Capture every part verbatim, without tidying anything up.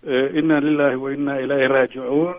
inna lillahi wa inna ilayhi raajicuun.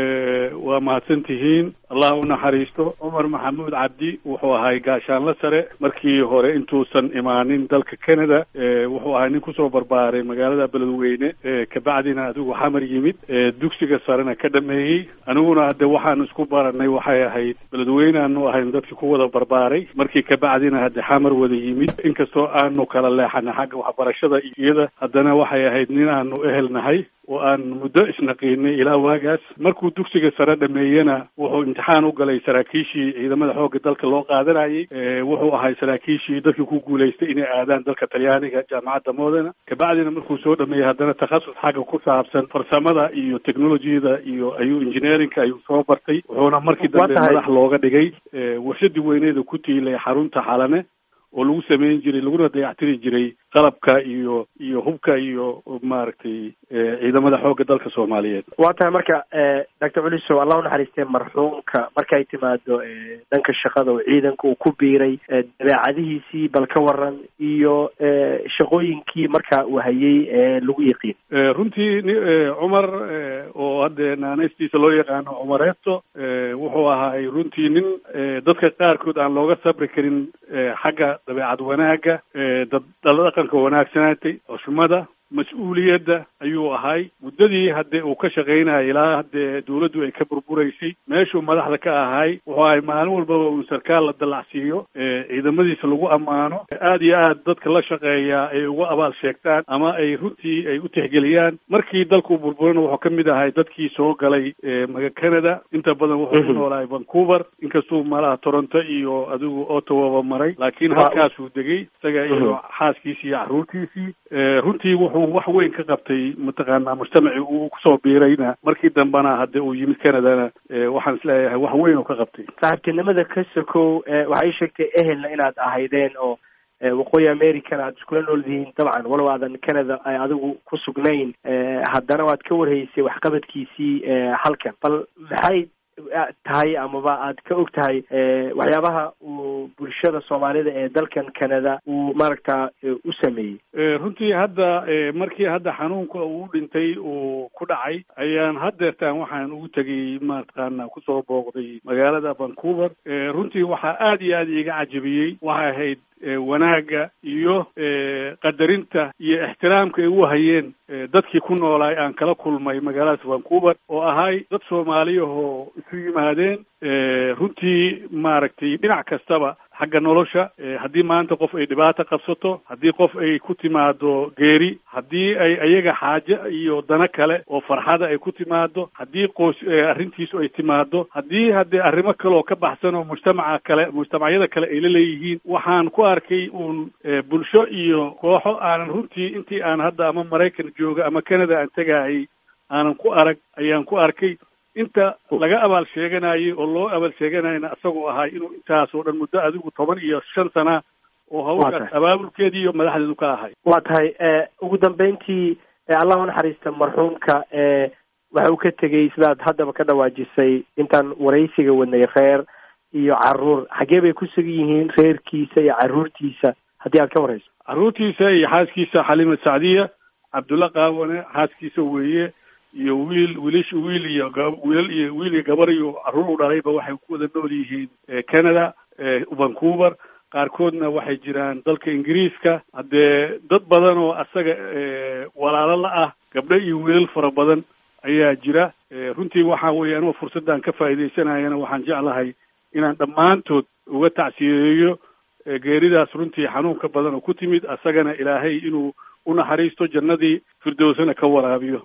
waa mahadsantihiin. allah u naxariisto. cumar maxamuud cabdi wuxuu ahay gaashaanla sare markii hore intuusan imaanin dalka Canada. wuxuu ahay nin kusoo barbaaray magaalada beledweyne, kabacdina adigu xamar yimid, dugsiga sarena ka dhameeyey. aniguna hadde waxaan isku baranay waxay ahayd beledweyne aanu ahayn dadkii ku wada barbaaray, markii kabacdina hadde xamar wada yimid. inkastoo aanu kala leexanay xagga waxbarashada iyada, haddana waxay ahayd nin aanu ehelnahay oo aan muddo isnaqiinay ilaa waagaas. markuu dugsiga sare dhameeyena wuxuu imtixaan u galay saraakiishii ciidamada xoogga dalka loo qaadanayay. wuxuu ahay saraakiishii dadkii ku guulaystay inay aadaan dalka Talyaaniga jaamacadda Modena. kabacdina markuu soo dhameeyay haddana takhasus xagga ku saabsan farsamada iyo teknolojiyada iyo ayuu engineeringka ayuu soo bartay. wuxuuna markii dambe madax looga dhigay warshadii weyneeda ku tiilay xarunta Xalane oo lagu sameyn jiray laguna dayactiri jiray qalabka iyo iyo hubka iyo maaragtay ciidamada xoogga dalka Soomaaliyeed. waa tahay marka doctor Culiso, allah u naxariistay marxuumka markay timaado dhanka shaqada oo ciidanka uu ku biiray, dabeecadihiisii bal ka waran iyo shaqooyinkii marka uu hayay ee lagu yaqiin. runtii Cumar oo hadda naanaystiisa loo yaqaano Cumareeto wuxuu ahaa runtii nin dadka qaarkood aan looga sabri karin xagga dabeecad wanaaga, dad dhaqanka wanaagsanaatay, xushmada, mas-uuliyadda ayuu ahay. muddadii haddee uu ka shaqaynayay ilaa haddee dawladdu ay ka burburaysay, meeshuu madaxda ka ahay wuxuu ahay maalin walbaba uu sarkaal la dallacsiiyo, ciidamadiisa lagu ammaano, aad iyo aad dadka la shaqeeyaa ay uga abaal sheegtaan ama ay runtii ay u tixgeliyaan. markii dalku burburana wuxuu ka mid ahay dadkii soo galay maga Canada. inta badan wuxuu ku noolahay Vancouver, inkastuu malaha Toronto iyo adigu Ottawa maray, laakiin halkaasuu degay isaga iyo xaaskiisii iyo carruurtiisii. runtii wuxuu wax weyn ka qabtay mataqaanaa mujtamacii uu kusoo biirayna markii dambena hadde uu yimid Canadana waxaan isleeyahay wax weyn oo ka qabtay. saaxiibtinimada ka sokow waxay sheegtay ehelna inaad ahaydeen oo waqooyi Americana aad iskula nooldihiin. dabcan walow aadan Canada ay adigu ku sugnayn, haddana waad ka warhaysay waxqabadkiisii halkan. bal maxay tahay amaba aad ka og tahay waxyaabaha uu bulshada Soomaalida ee dalkan Canada uu maaragta u sameeyey? runtii hadda markii hadda xanuunka uu dhintay uu ku dhacay ayaan haddeertaan waxaan ugu tegay maartaqaana kusoo booqday magaalada Vancouver. runtii waxaa aad iyo aad iiga cajabiyey waxay ahayd wanaaga iyo qadarinta iyo ixtiraamka ay u hayeen dadkii ku noolaay aan kala kulmay magaalada Vancouver oo ahay dad Soomaaliyahoo isu yimaadeen. runtii maaragtay dhinac kastaba xagga nolosha, haddii maanta qof ay dhibaato qabsato, haddii qof ay ku timaado geeri, haddii ay ayaga xaaje iyo dana kale oo farxada ay ku timaado, haddii qoys arrintiisu ay timaado, haddii haddee arrimo kale oo ka baxsan oo mujtamaca kale mujtamacyada kale ay la leeyihiin. waxaan ku arkay uun bulsho iyo kooxo aanan runtii intii aan hadda ama Maraykan jooga ama Canada aan tegayay aanan ku arag ayaan ku arkay. inta laga abaal sheeganayay oo loo abaal sheeganayna isagoo ahay inuu intaas oo dhan muddo adigu toban iyo shan sana oo hawshaas abaabulkeedii iyo madaxdeedu ka ahay. waa tahay ugu dambeyntii allah u naxariista marxuumka waxa uu ka tegey sidaad haddaba ka dhawaajisay intaan waraysiga wadnay reer iyo carruur. xaggee bay ku sugan yihiin reerkiisa iyo carruurtiisa haddii aad ka warayso? carruurtiisa iyo xaaskiisa Xalima Sacdiya, Cabdulla Qaawane xaaskiisa weeye, iyo wiil wiilish wiil iyo wiil iyo wiil iyo gabar iyo carruur u dhalayba waxay ku wada nool yihiin Canada, Vancouver. qaarkoodna waxay jiraan dalka Ingiriiska. haddee dad badan oo asaga walaalo la ah, gabdho iyo wiilal fara badan ayaa jira. runtii waxaa weeye anoo fursaddan ka faa'iidaysanayana waxaan jeclahay inaan dhammaantood uga tacsiyeeyo geeridaas runtii xanuunka badan oo ku timid. asagana ilaahay inuu u naxariisto, jannadii firdowsana ka waraabiyo.